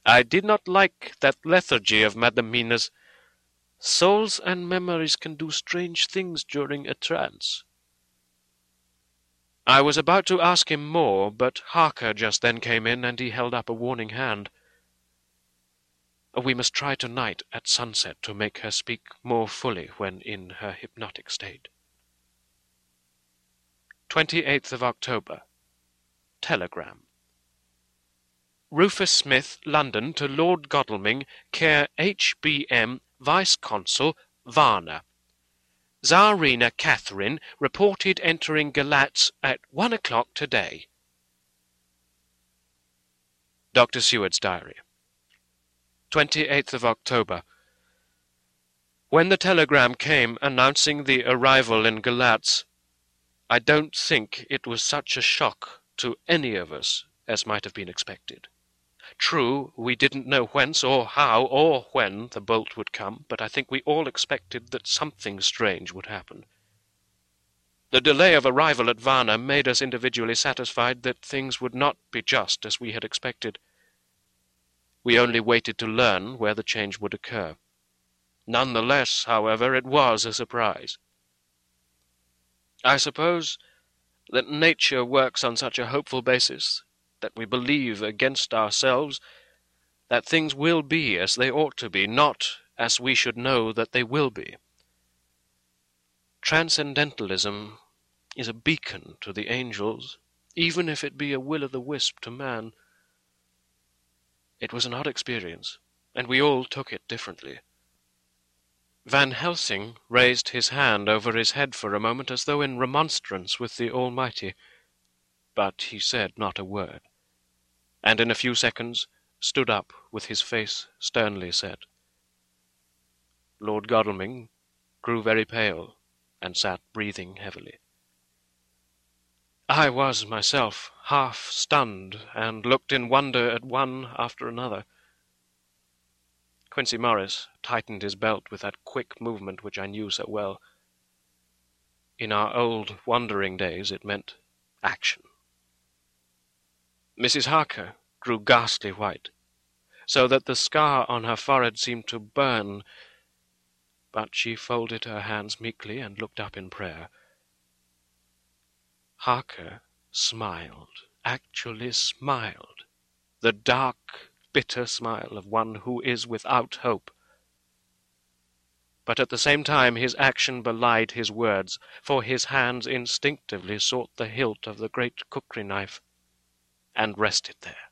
I did not like that lethargy of Madam Mina's. Souls and memories can do strange things during a trance. I was about to ask him more, but Harker just then came in, and he held up a warning hand. We must try tonight at sunset to make her speak more fully when in her hypnotic state. 28th of October. Telegram. Rufus Smith, London, to Lord Godalming, care H.B.M., Vice-Consul, Varna. Tsarina Catherine reported entering Galatz at 1 o'clock today. Dr. Seward's Diary. 28th of October. When the telegram came announcing the arrival in Galatz, I don't think it was such a shock to any of us as might have been expected. True, we didn't know whence or how or when the bolt would come, but I think we all expected that something strange would happen. The delay of arrival at Varna made us individually satisfied that things would not be just as we had expected. We only waited to learn where the change would occur. None the less, however, it was a surprise. I suppose that nature works on such a hopeful basis, that we believe against ourselves that things will be as they ought to be, not as we should know that they will be. Transcendentalism is a beacon to the angels, even if it be a will-o'-the-wisp to man. It was an odd experience, and we all took it differently. Van Helsing raised his hand over his head for a moment as though in remonstrance with the Almighty, but he said not a word, and in a few seconds stood up with his face sternly set. Lord Godalming grew very pale and sat breathing heavily. I was myself half stunned, and looked in wonder at one after another. Quincey Morris tightened his belt with that quick movement which I knew so well. In our old wandering days it meant action. Mrs. Harker grew ghastly white, so that the scar on her forehead seemed to burn, but she folded her hands meekly and looked up in prayer. Harker smiled, actually smiled, the dark, bitter smile of one who is without hope. But at the same time his action belied his words, for his hands instinctively sought the hilt of the great cookery knife, and rested there.